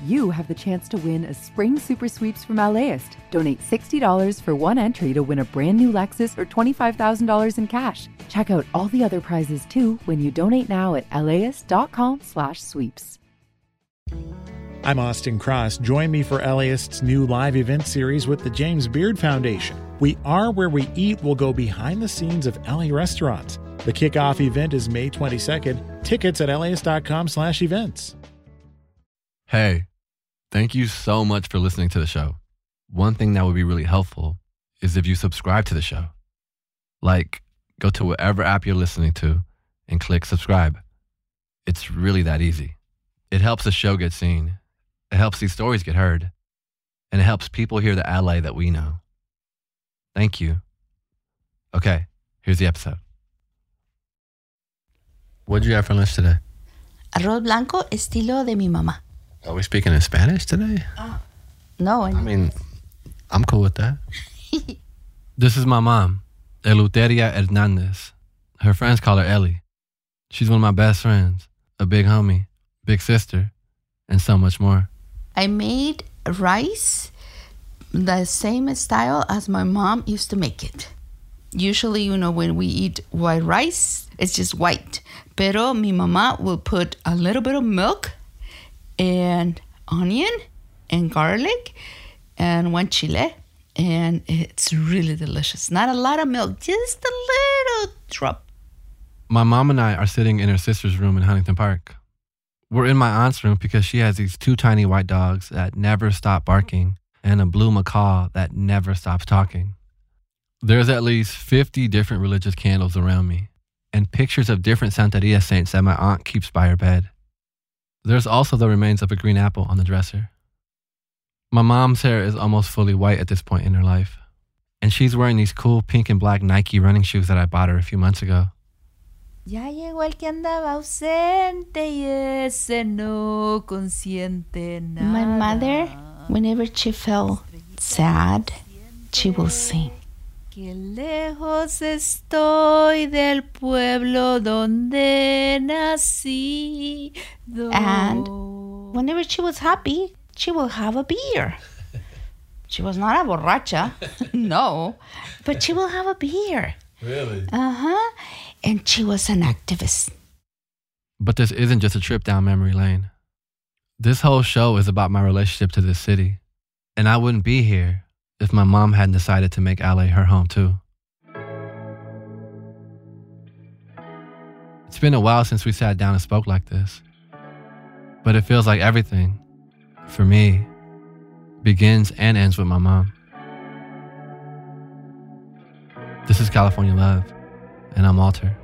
you have the chance to win a spring super sweeps from LAist. Donate $60 for one entry to win a brand new Lexus or $25,000 in cash. Check out all the other prizes too when you donate now at laist.com/sweeps. I'm Austin Cross. Join me for LAist's new live event series with the James Beard Foundation. We Are Where We Eat will go behind the scenes of LA restaurants. The kickoff event is May 22nd. Tickets at laist.com/events. Hey, thank you so much for listening to the show. One thing that would be really helpful is if you subscribe to the show. Like, go to whatever app you're listening to and click subscribe. It's really that easy. It helps the show get seen. It helps these stories get heard. And it helps people hear the LA that we know. Thank you. Okay, here's the episode. What'd you have for lunch today? Arroz blanco estilo de mi mamá. Are we speaking in Spanish today? No. I mean, I'm cool with that. This is my mom, Eleuteria Hernandez. Her friends call her Ellie. She's one of my best friends, a big homie, big sister, and so much more. I made rice the same style as my mom used to make it. Usually, when we eat white rice, it's just white. Pero mi mamá will put a little bit of milk and onion and garlic and one chile. And it's really delicious. Not a lot of milk, just a little drop. My mom and I are sitting in her sister's room in Huntington Park. We're in my aunt's room because she has these two tiny white dogs that never stop barking and a blue macaw that never stops talking. There's at least 50 different religious candles around me and pictures of different Santeria saints that my aunt keeps by her bed. There's also the remains of a green apple on the dresser. My mom's hair is almost fully white at this point in her life, and she's wearing these cool pink and black Nike running shoes that I bought her a few months ago. Ya llegó el que andaba ausente y ese no consiente nada. My mother, whenever she felt sad, she will sing. Que lejos estoy del pueblo donde nací. And whenever she was happy, she will have a beer. She was not a borracha, no, but she will have a beer. Really? And she was an activist. But this isn't just a trip down memory lane. This whole show is about my relationship to this city. And I wouldn't be here if my mom hadn't decided to make LA her home too. It's been a while since we sat down and spoke like this. But it feels like everything, for me, begins and ends with my mom. This is California Love, and I'm Walter.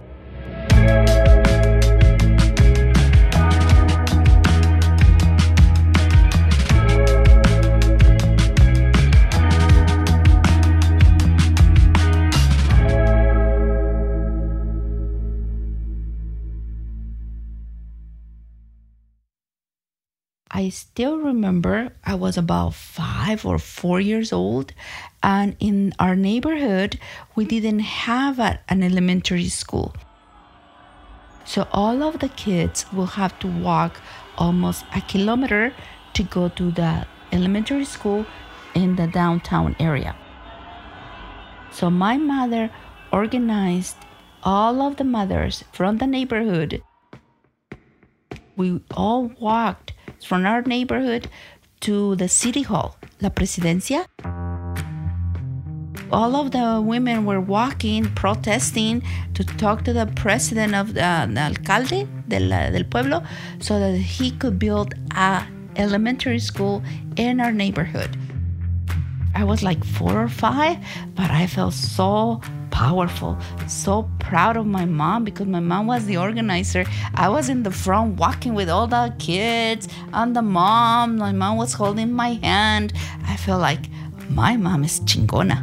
I still remember I was about 5 or 4 years old, and in our neighborhood, we didn't have an elementary school. So all of the kids will have to walk almost a kilometer to go to the elementary school in the downtown area. So my mother organized all of the mothers from the neighborhood. We all walked from our neighborhood to the city hall, La Presidencia. All of the women were walking, protesting to talk to the president of the alcalde del pueblo so that he could build a elementary school in our neighborhood. I was like 4 or 5, but I felt so powerful, so proud of my mom because my mom was the organizer. I was in the front walking with all the kids and the mom. My mom was holding my hand. I felt like my mom is chingona.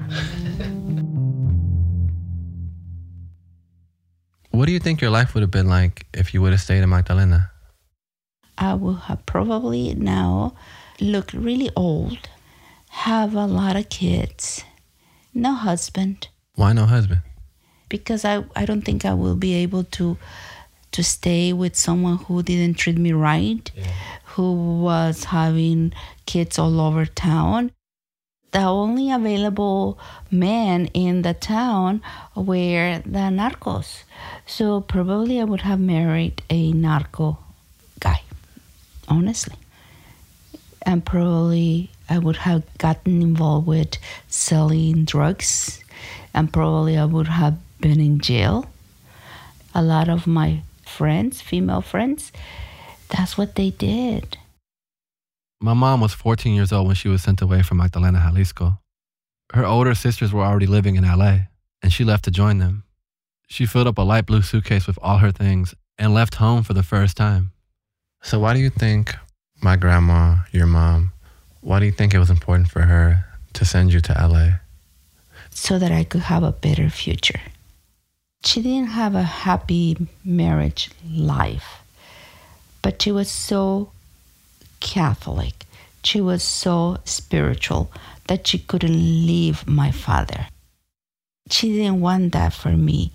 What do you think your life would have been like if you would have stayed in Magdalena? I would have probably now looked really old, have a lot of kids, no husband. Why no husband? Because I don't think I will be able to stay with someone who didn't treat me right, who was having kids all over town. The only available men in the town were the narcos. So probably I would have married a narco guy, honestly. And probably I would have gotten involved with selling drugs. And probably I would have been in jail. A lot of my friends, female friends, that's what they did. My mom was 14 years old when she was sent away from Magdalena, Jalisco. Her older sisters were already living in LA, and she left to join them. She filled up a light blue suitcase with all her things and left home for the first time. So why do you think my grandma, your mom, why do you think it was important for her to send you to LA? So that I could have a better future. She didn't have a happy marriage life, but she was so Catholic. She was so spiritual that she couldn't leave my father. She didn't want that for me.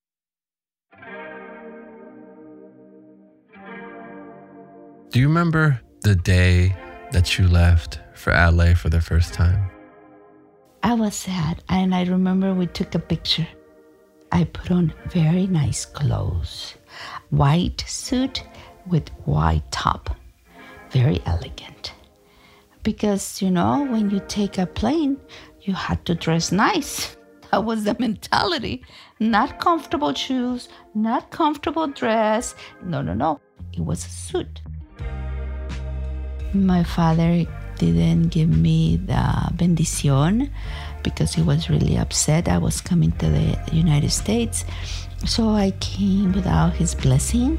Do you remember the day that you left for LA for the first time? I was sad, and I remember we took a picture. I put on very nice clothes. White suit with white top. Very elegant. Because, when you take a plane, you had to dress nice. That was the mentality. Not comfortable shoes, not comfortable dress. No. It was a suit. My father didn't give me the bendición because he was really upset I was coming to the United States. So I came without his blessing.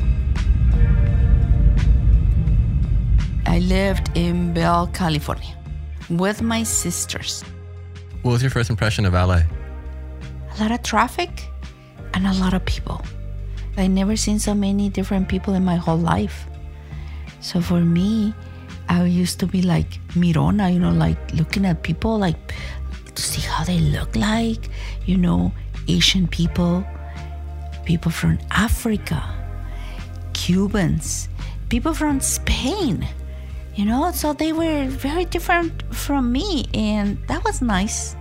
I lived in Bell, California with my sisters. What was your first impression of LA? A lot of traffic and a lot of people. I never seen so many different people in my whole life. So for me, I used to be like mirona, like looking at people, like to see how they look like, Asian people, people from Africa, Cubans, people from Spain, so they were very different from me, and that was nice.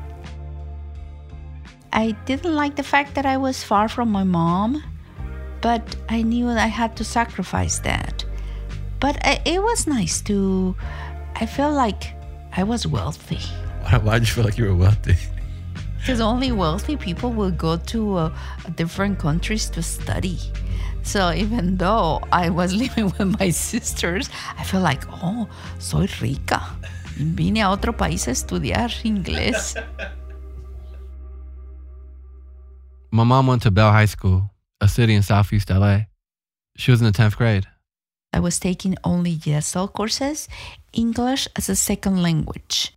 I didn't like the fact that I was far from my mom, but I knew I had to sacrifice that. But it was nice I felt like I was wealthy. Why did you feel like you were wealthy? Because only wealthy people will go to different countries to study. So even though I was living with my sisters, I feel like, soy rica. Vine a otro país a estudiar inglés. My mom went to Bell High School, a city in Southeast LA. She was in the 10th grade. I was taking only ESL courses, English as a second language.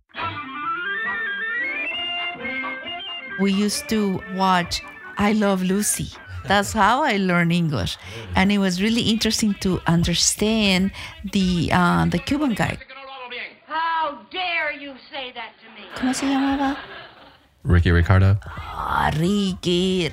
We used to watch I Love Lucy. That's how I learned English. And it was really interesting to understand the Cuban guy. How dare you say that to me? ¿Cómo se llamaba? Ricky Ricardo. Ricky.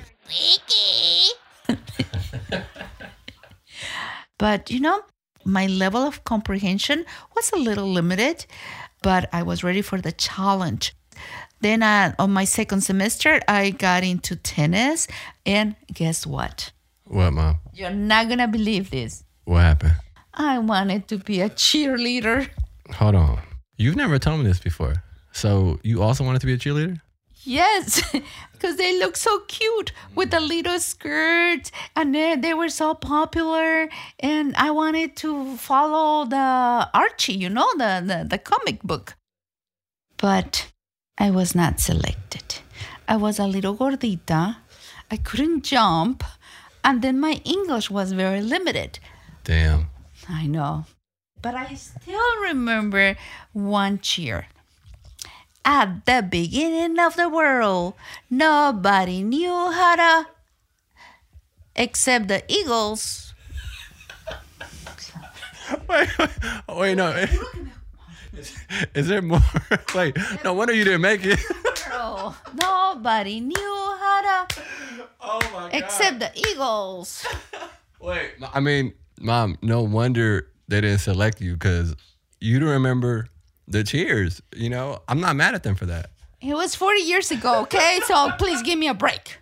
But, my level of comprehension was a little limited, but I was ready for the challenge. Then on my second semester, I got into tennis, and guess what? What, Mom? You're not going to believe this. What happened? I wanted to be a cheerleader. Hold on. You've never told me this before. So you also wanted to be a cheerleader? Yes, because they look so cute with the little skirts, and they were so popular, and I wanted to follow the Archie, the comic book. But I was not selected. I was a little gordita. I couldn't jump, and then my English was very limited. Damn. I know. But I still remember one cheer. At the beginning of the world, nobody knew how to, except the Eagles. Wait, no. Is there more? Wait, no wonder you didn't make it. Girl, nobody knew how to, Oh my God. except the Eagles. Wait, I mean, Mom, no wonder they didn't select you because you don't remember the cheers. You know, I'm not mad at them for that. It was 40 years ago, okay? So please give me a break.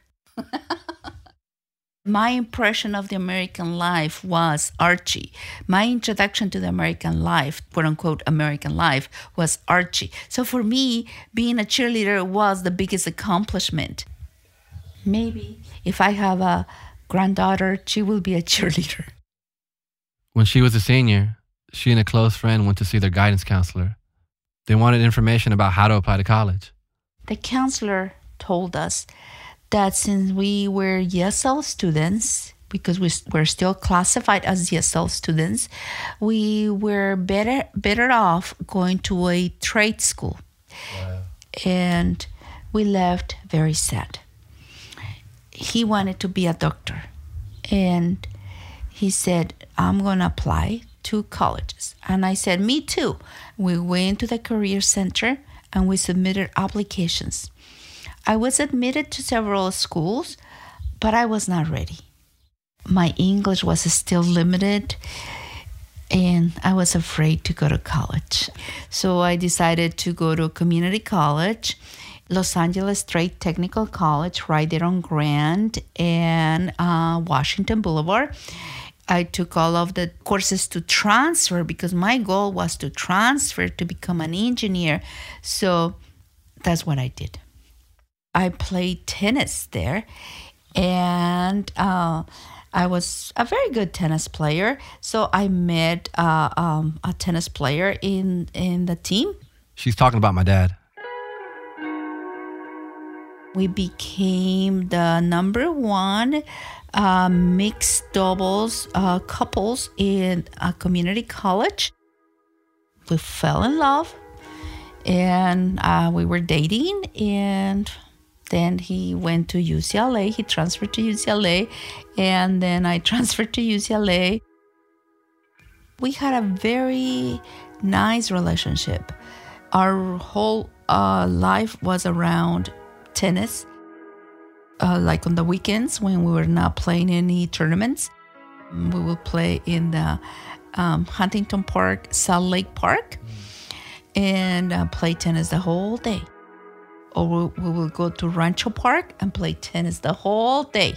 My impression of the American life was Archie. My introduction to the American life, quote unquote, American life, was Archie. So for me, being a cheerleader was the biggest accomplishment. Maybe if I have a granddaughter, she will be a cheerleader. When she was a senior, she and a close friend went to see their guidance counselor. They wanted information about how to apply to college. The counselor told us that since we were ESL students, because we were still classified as ESL students, we were better off going to a trade school. Wow. And we left very sad. He wanted to be a doctor. And he said, I'm going to apply to colleges. And I said, me too. We went to the career center and we submitted applications. I was admitted to several schools, but I was not ready. My English was still limited, and I was afraid to go to college. So I decided to go to community college, Los Angeles Trade Technical College, right there on Grand and Washington Boulevard. I took all of the courses to transfer because my goal was to transfer to become an engineer. So that's what I did. I played tennis there, and I was a very good tennis player. So I met a tennis player in the team. She's talking about my dad. We became the number one mixed doubles couples in a community college. We fell in love, and we were dating, and then he went to UCLA. He transferred to UCLA, and then I transferred to UCLA. We had a very nice relationship. Our whole life was around tennis. Like on the weekends when we were not playing any tournaments, we would play in the Huntington Park, Salt Lake Park, and play tennis the whole day. Or we will go to Rancho Park and play tennis the whole day.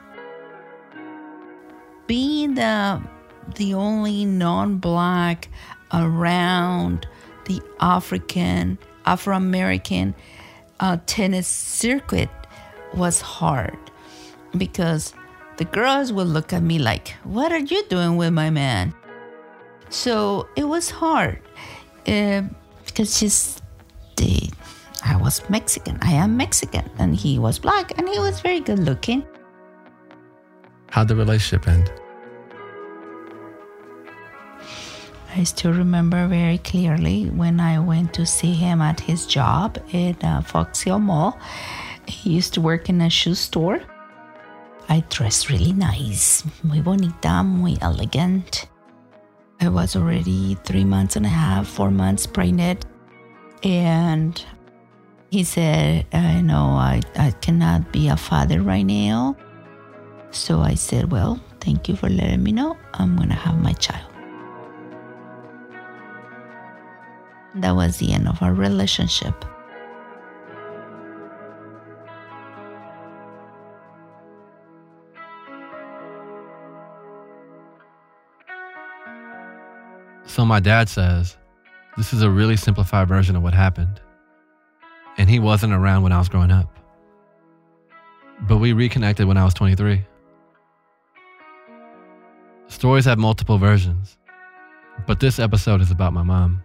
Being the only non-Black around the Afro-American tennis circuit was hard because the girls would look at me like, what are you doing with my man? So it was hard because I was Mexican. I am Mexican, and he was Black, and he was very good looking. How'd the relationship end? I still remember very clearly when I went to see him at his job at Fox Hill Mall. He used to work in a shoe store. I dressed really nice, muy bonita, muy elegant. I was already 3 months and a half, 4 months pregnant. And he said, I cannot be a father right now. So I said, well, thank you for letting me know. I'm going to have my child. That was the end of our relationship. So my dad says, this is a really simplified version of what happened. And he wasn't around when I was growing up. But we reconnected when I was 23. Stories have multiple versions, but this episode is about my mom.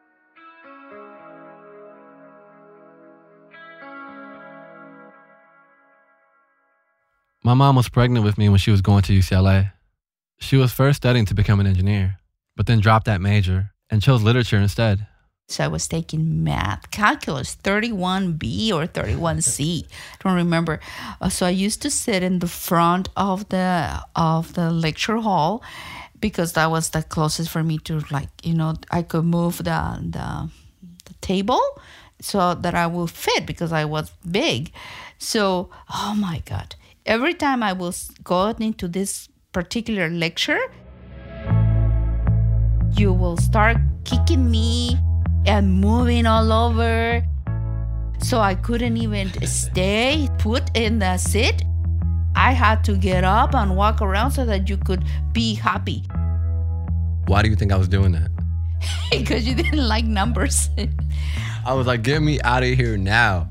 My mom was pregnant with me when she was going to UCLA. She was first studying to become an engineer, but then dropped that major and chose literature instead. So I was taking math, calculus, 31B or 31C. I don't remember. So I used to sit in the front of the lecture hall because that was the closest for me to, I could move the table so that I would fit because I was big. So, oh my God. Every time I was going into this particular lecture, you will start kicking me and moving all over. So I couldn't even stay put in the seat. I had to get up and walk around so that you could be happy. Why do you think I was doing that? Because you didn't like numbers. I was like, get me out of here now.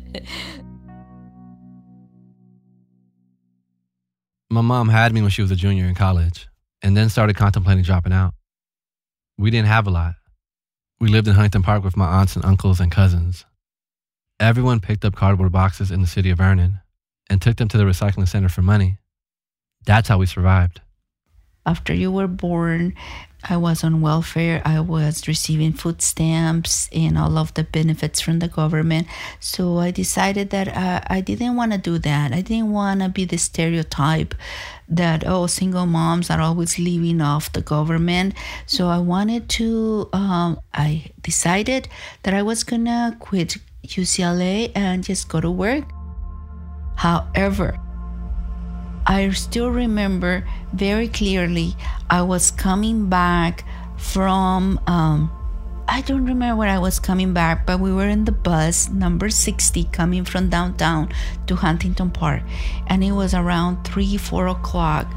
My mom had me when she was a junior in college and then started contemplating dropping out. We didn't have a lot. We lived in Huntington Park with my aunts and uncles and cousins. Everyone picked up cardboard boxes in the city of Vernon and took them to the recycling center for money. That's how we survived. After you were born, I was on welfare. I was receiving food stamps and all of the benefits from the government. So I decided that I didn't want to do that. I didn't want to be the stereotype that, single moms are always living off the government. So I wanted to, I decided that I was going to quit UCLA and just go to work. However, I still remember very clearly I was coming back from, I don't remember where I was coming back, but we were in the bus, number 60, coming from downtown to Huntington Park. And it was around 3-4 o'clock.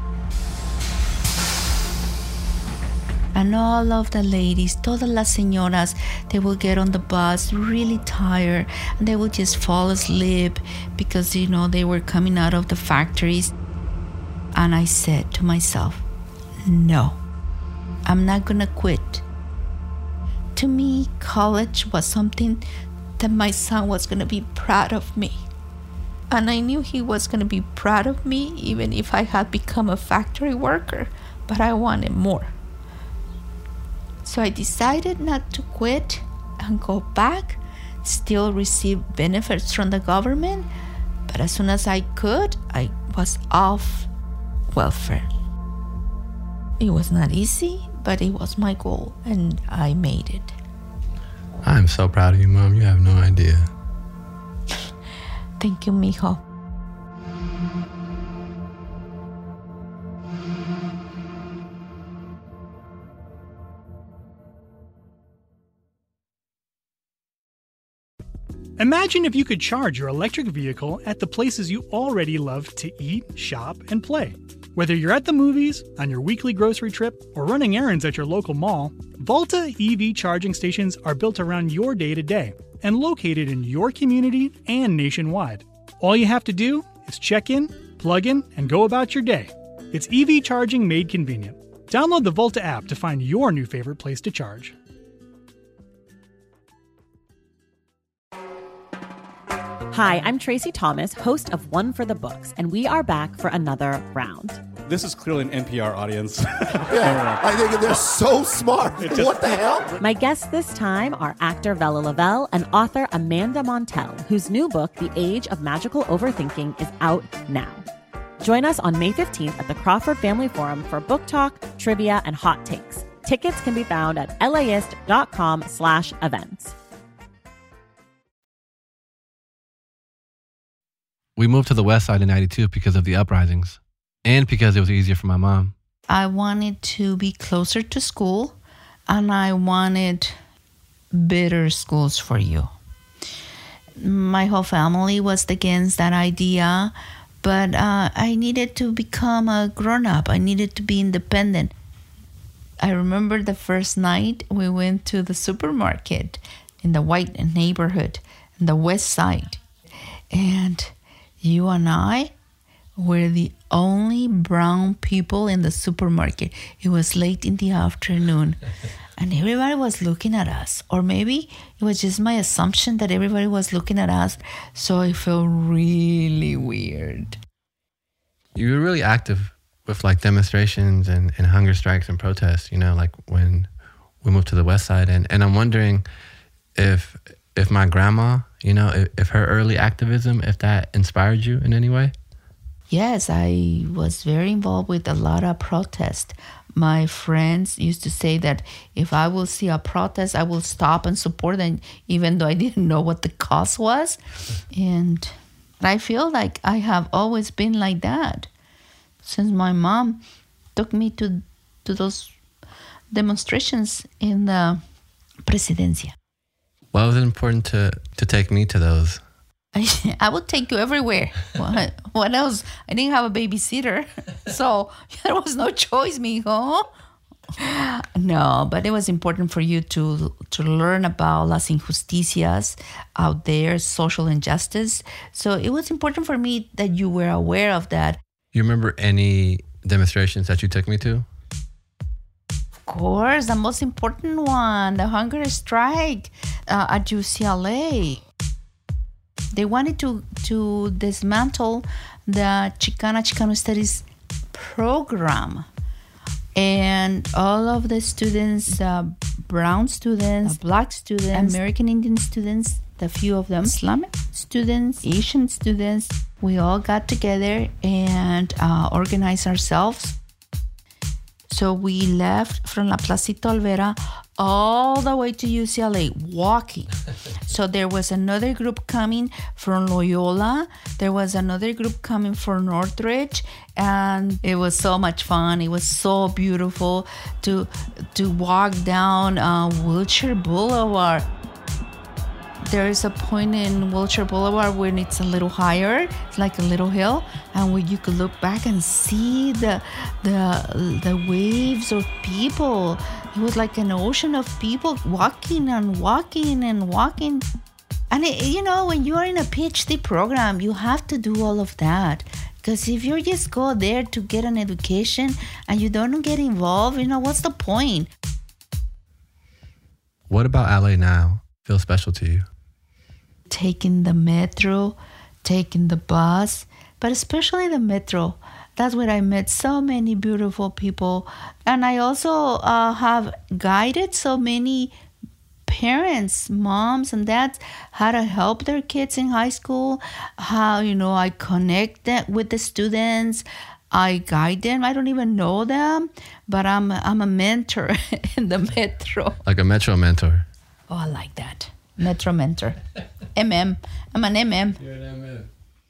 And all of the ladies, todas las señoras, they will get on the bus really tired and they will just fall asleep because, they were coming out of the factories. And I said to myself, no, I'm not going to quit. To me, college was something that my son was going to be proud of me. And I knew he was going to be proud of me even if I had become a factory worker, but I wanted more. So I decided not to quit and go back, still receive benefits from the government, but as soon as I could, I was off welfare. It was not easy, but it was my goal, and I made it. I'm so proud of you, Mom. You have no idea. Thank you, mijo. Imagine if you could charge your electric vehicle at the places you already love to eat, shop, and play. Whether you're at the movies, on your weekly grocery trip, or running errands at your local mall, Volta EV charging stations are built around your day-to-day and located in your community and nationwide. All you have to do is check in, plug in, and go about your day. It's EV charging made convenient. Download the Volta app to find your new favorite place to charge. Hi, I'm Tracy Thomas, host of One for the Books, and we are back for another round. This is clearly an NPR audience. Yeah, I think they're so smart. What the hell? My guests this time are actor Vella Lavelle and author Amanda Montell, whose new book, The Age of Magical Overthinking, is out now. Join us on May 15th at the Crawford Family Forum for book talk, trivia, and hot takes. Tickets can be found at laist.com/events. We moved to the west side in 92 because of the uprisings and because it was easier for my mom. I wanted to be closer to school, and I wanted better schools for you. My whole family was against that idea, but I needed to become a grown-up. I needed to be independent. I remember the first night we went to the supermarket in the white neighborhood in the west side, and you and I were the only brown people in the supermarket. It was late in the afternoon, and everybody was looking at us. Or maybe it was just my assumption that everybody was looking at us, so I felt really weird. You were really active with like demonstrations and hunger strikes and protests, like when we moved to the west side. And I'm wondering if my grandma, if her early activism, if that inspired you in any way? Yes, I was very involved with a lot of protests. My friends used to say that if I will see a protest, I will stop and support them, even though I didn't know what the cause was. And I feel like I have always been like that. Since my mom took me to those demonstrations in the Presidencia. Why was it important to take me to those? I would take you everywhere. What else? I didn't have a babysitter, so there was no choice, mijo. No, but it was important for you to learn about las injusticias out there, social injustice. So it was important for me that you were aware of that. You remember any demonstrations that you took me to? Of course, the most important one, the hunger strike at UCLA. They wanted to dismantle the Chicano Studies program. And all of the students, brown students, black students, American Indian students, the few of them, Islamic students, Asian students, we all got together and organized ourselves. So we left from La Placita Olvera all the way to UCLA, walking. So there was another group coming from Loyola. There was another group coming from Northridge. And it was so much fun. It was so beautiful to walk down Wilshire Boulevard. There is a point in Wilshire Boulevard when it's a little higher. It's like a little hill, and where you could look back and see the waves of people. It was like an ocean of people walking and walking and walking. And when you are in a PhD program, you have to do all of that. Because if you just go there to get an education and you don't get involved, what's the point? What about LA now feels special to you? Taking the metro, taking the bus, but especially the metro. That's where I met so many beautiful people. And I also have guided so many parents, moms and dads, how to help their kids in high school, how, I connect them with the students, I guide them. I don't even know them, but I'm a mentor in the metro. Like a metro mentor. Oh, I like that. Metro mentor. MM. I'm an MM. You're an MM.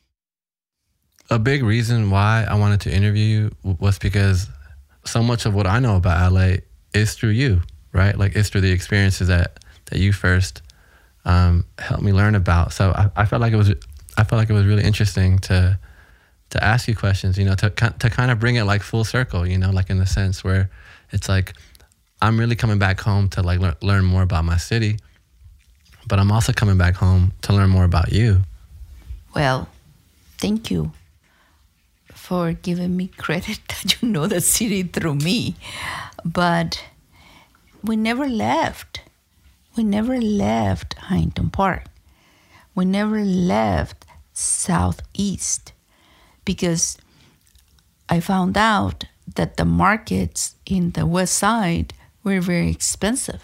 A big reason why I wanted to interview you was because so much of what I know about LA is through you, right? Like it's through the experiences that you first helped me learn about. So I felt like it was really interesting to ask you questions, to kind of bring it like full circle, like in the sense where it's like I'm really coming back home to like learn more about my city, but I'm also coming back home to learn more about you. Well, thank you for giving me credit that you know the city through me. But we never left. We never left Huntington Park. We never left Southeast because I found out that the markets in the West Side were very expensive.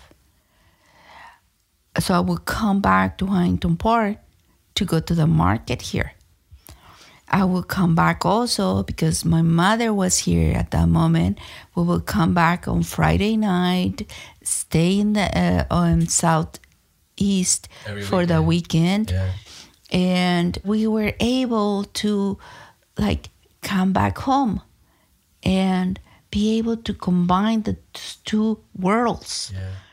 So I would come back to Huntington Park to go to the market here. I would come back also because my mother was here at that moment. We would come back on Friday night, stay in the Southeast for the weekend. Yeah. And we were able to like come back home and be able to combine the two worlds.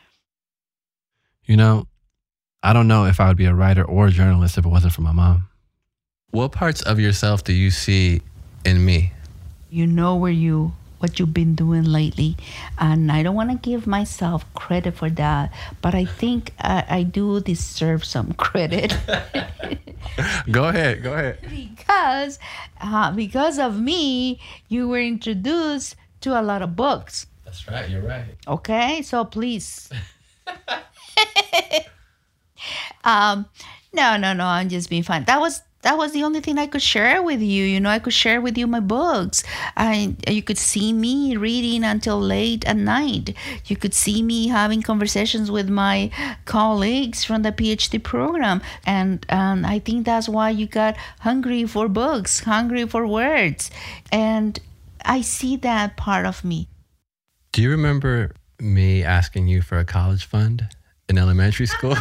Yeah. I don't know if I would be a writer or a journalist if it wasn't for my mom. What parts of yourself do you see in me? What you've been doing lately. And I don't want to give myself credit for that, but I think I do deserve some credit. Go ahead. Because of me, you were introduced to a lot of books. That's right, you're right. Okay, so please. No, I'm just being fun. That was the only thing I could share with you. I could share with you my books. You could see me reading until late at night. You could see me having conversations with my colleagues from the PhD program. And I think that's why you got hungry for books, hungry for words. And I see that part of me. Do you remember me asking you for a college fund in elementary school?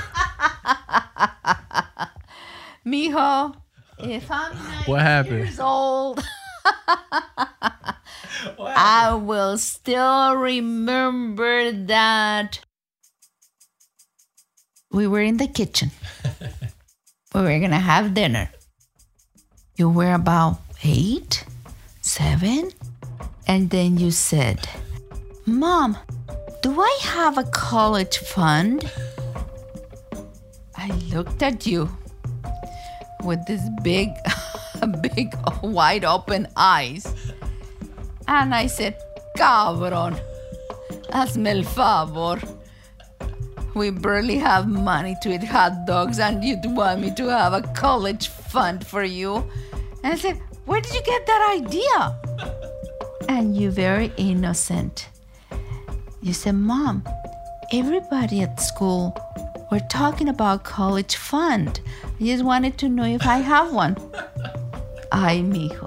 Mijo, if I'm 9 years old, What I will still remember that. We were in the kitchen. We were going to have dinner. You were about 8, 7. And then you said, Mom, do I have a college fund? I looked at you with this big wide open eyes. And I said, Cabrón, hazme el favor. We barely have money to eat hot dogs and you'd want me to have a college fund for you. And I said, where did you get that idea? And you very innocent. You said, Mom, everybody at school were talking about college fund. I just wanted to know if I have one. Ay, mijo.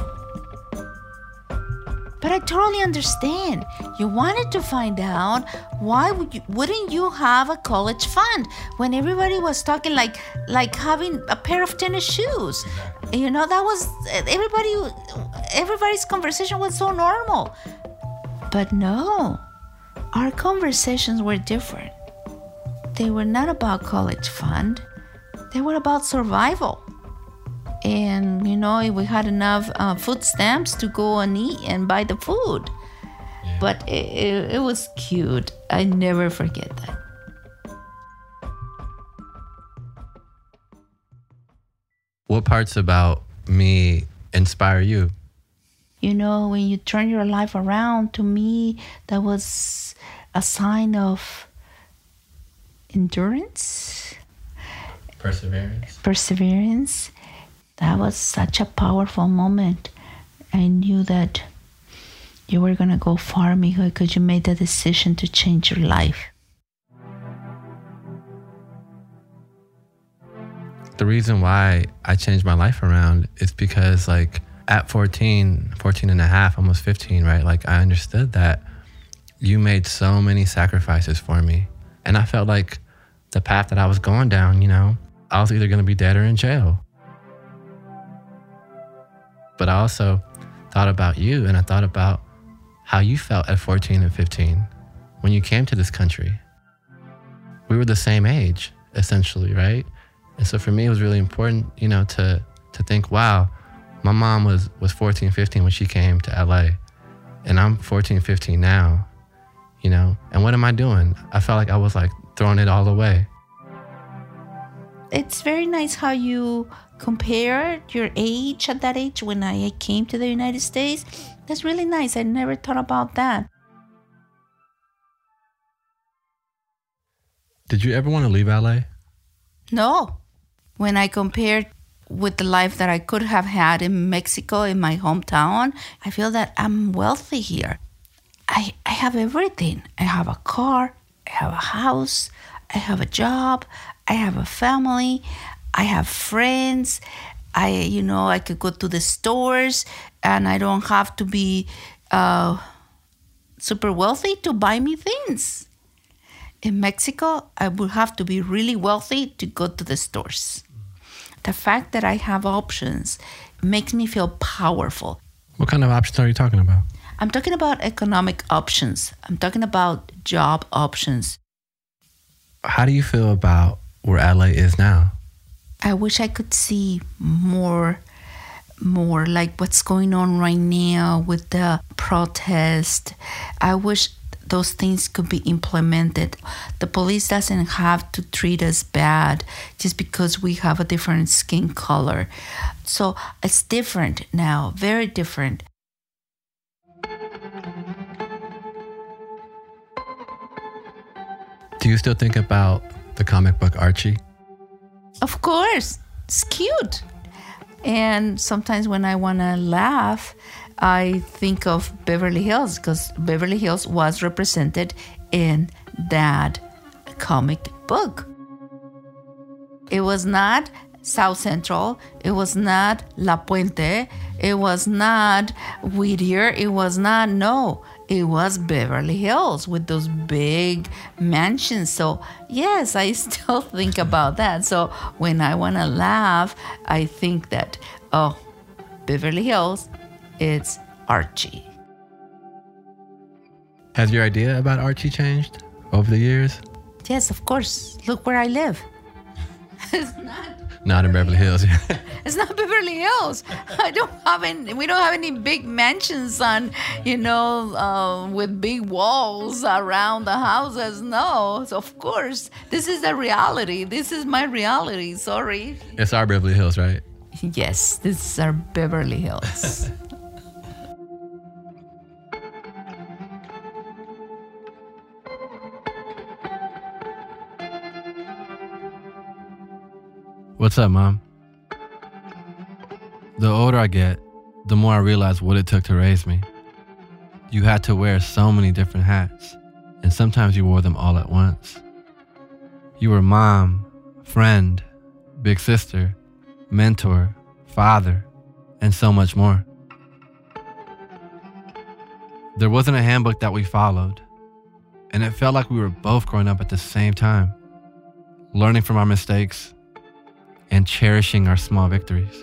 But I totally understand. You wanted to find out why wouldn't you have a college fund when everybody was talking like having a pair of tennis shoes. You know, that was everybody's conversation was so normal. But no, our conversations were different. They were not about college fund. They were about survival. And, you know, we had enough food stamps to go and eat and buy the food. Yeah. But it was cute. I never forget that. What parts about me inspire you? You know, when you turn your life around, to me, that was a sign of endurance. Perseverance. That was such a powerful moment. I knew that you were going to go far, mijo, because you made the decision to change your life. The reason why I changed my life around is because, like, at 14 and a half, almost 15, right? Like, I understood that you made so many sacrifices for me. And I felt like the path that I was going down, you know, I was either going to be dead or in jail. But I also thought about you, and I thought about how you felt at 14 and 15 when you came to this country. We were the same age, essentially, right? And so for me, it was really important, you know, to think, wow, my mom was 14, 15 when she came to LA, and I'm 14, 15 now, you know? And what am I doing? I felt like I was like throwing it all away. It's very nice how you compare your age at that age when I came to the United States. That's really nice. I never thought about that. Did you ever want to leave LA? No. When I compared with the life that I could have had in Mexico, in my hometown, I feel that I'm wealthy here. I have everything. I have a car, I have a house, I have a job, I have a family, I have friends. I could go to the stores and I don't have to be super wealthy to buy me things. In Mexico, I would have to be really wealthy to go to the stores. The fact that I have options makes me feel powerful. What kind of options are you talking about? I'm talking about economic options. I'm talking about job options. How do you feel about where LA is now? I wish I could see more like what's going on right now with the protest. I wish those things could be implemented. The police doesn't have to treat us bad just because we have a different skin color. So it's different now, very different. Do you still think about the comic book Archie? Of course, it's cute. And sometimes when I want to laugh, I think of Beverly Hills because Beverly Hills was represented in that comic book. It was not South Central. It was not La Puente. It was not Whittier. It was not, no. It was Beverly Hills with those big mansions. So, yes, I still think about that. So, when I want to laugh, I think that, oh, Beverly Hills, it's Archie. Has your idea about Archie changed over the years? Yes, of course. Look where I live. It's not in Beverly Hills. It's not Beverly Hills. We don't have any big mansions on, with big walls around the houses. No, so of course, this is the reality. This is my reality. Sorry. It's our Beverly Hills, right? Yes, this is our Beverly Hills. What's up, Mom? The older I get, the more I realize what it took to raise me. You had to wear so many different hats, and sometimes you wore them all at once. You were mom, friend, big sister, mentor, father, and so much more. There wasn't a handbook that we followed, and it felt like we were both growing up at the same time, learning from our mistakes and cherishing our small victories.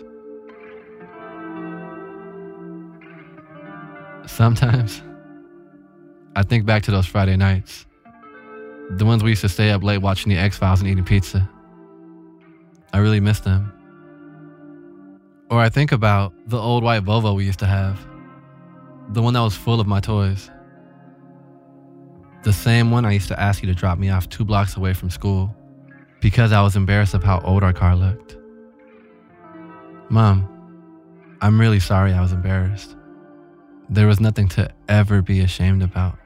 Sometimes, I think back to those Friday nights, the ones we used to stay up late watching the X-Files and eating pizza. I really miss them. Or I think about the old white Volvo we used to have, the one that was full of my toys. The same one I used to ask you to drop me off 2 blocks away from school because I was embarrassed of how old our car looked. Mom, I'm really sorry I was embarrassed. There was nothing to ever be ashamed about.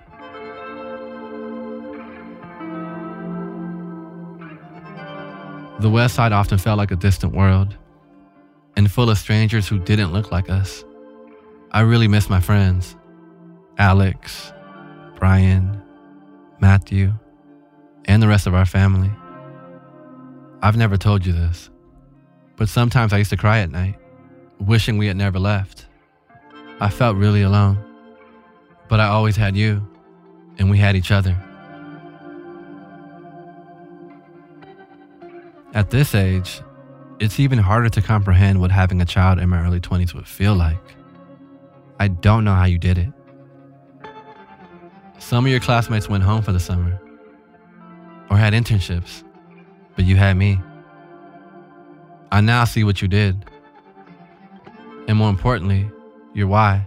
The West Side often felt like a distant world, and full of strangers who didn't look like us. I really miss my friends, Alex, Brian, Matthew, and the rest of our family. I've never told you this, but sometimes I used to cry at night, wishing we had never left. I felt really alone, but I always had you, and we had each other. At this age, it's even harder to comprehend what having a child in my early 20s would feel like. I don't know how you did it. Some of your classmates went home for the summer or had internships, but you had me. I now see what you did, and more importantly, your why.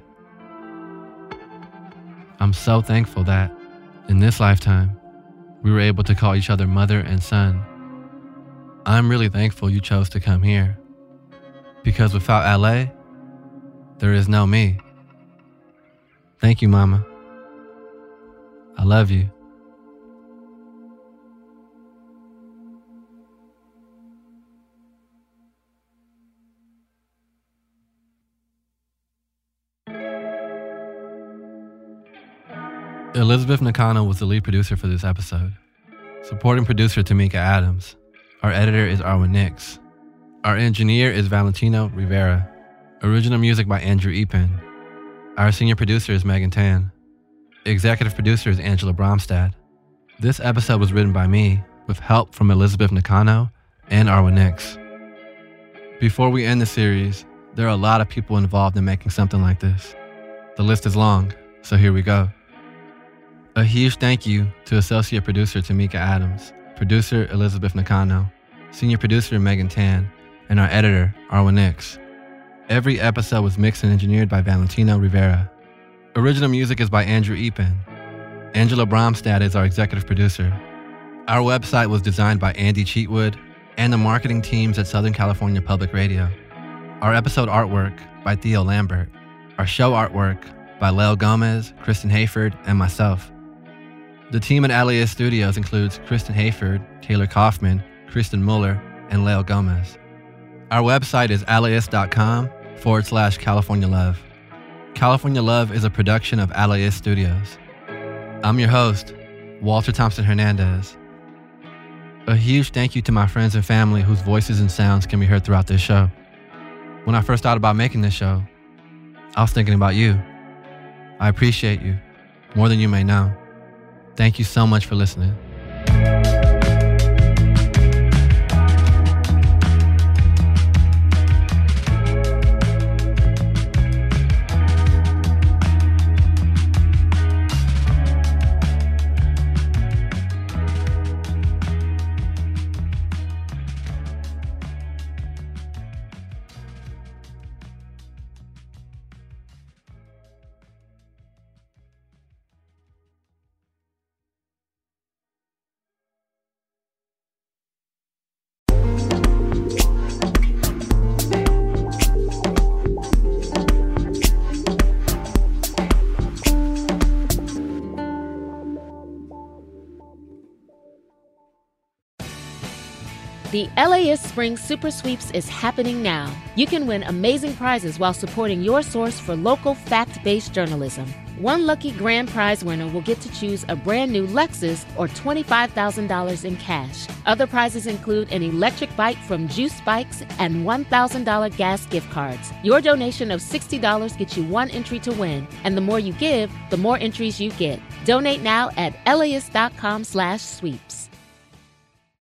I'm so thankful that, in this lifetime, we were able to call each other mother and son. I'm really thankful you chose to come here, because without LA, there is no me. Thank you, Mama. I love you. Elizabeth Nakano was the lead producer for this episode. Supporting producer Tamika Adams. Our editor is Arwen Nix. Our engineer is Valentino Rivera. Original music by Andrew Epen. Our senior producer is Megan Tan. Executive producer is Angela Bromstad. This episode was written by me with help from Elizabeth Nakano and Arwen Nix. Before we end the series, there are a lot of people involved in making something like this. The list is long, so here we go. A huge thank you to Associate Producer Tamika Adams, Producer Elizabeth Nakano, Senior Producer Megan Tan, and our Editor, Arwen Nix. Every episode was mixed and engineered by Valentino Rivera. Original music is by Andrew Epen. Angela Bromstad is our Executive Producer. Our website was designed by Andy Cheatwood and the marketing teams at Southern California Public Radio. Our episode artwork by Theo Lambert. Our show artwork by Leo Gomez, Kristen Hayford, and myself. The team at LAist Studios includes Kristen Hayford, Taylor Kaufman, Kristen Muller, and Leo Gomez. Our website is LAist.com/California Love. California Love is a production of LAist Studios. I'm your host, Walter Thompson Hernandez. A huge thank you to my friends and family whose voices and sounds can be heard throughout this show. When I first thought about making this show, I was thinking about you. I appreciate you more than you may know. Thank you so much for listening. The LAist Spring Super Sweeps is happening now. You can win amazing prizes while supporting your source for local fact-based journalism. One lucky grand prize winner will get to choose a brand new Lexus or $25,000 in cash. Other prizes include an electric bike from Juice Bikes and $1,000 gas gift cards. Your donation of $60 gets you one entry to win, and the more you give, the more entries you get. Donate now at LAist.com/sweeps.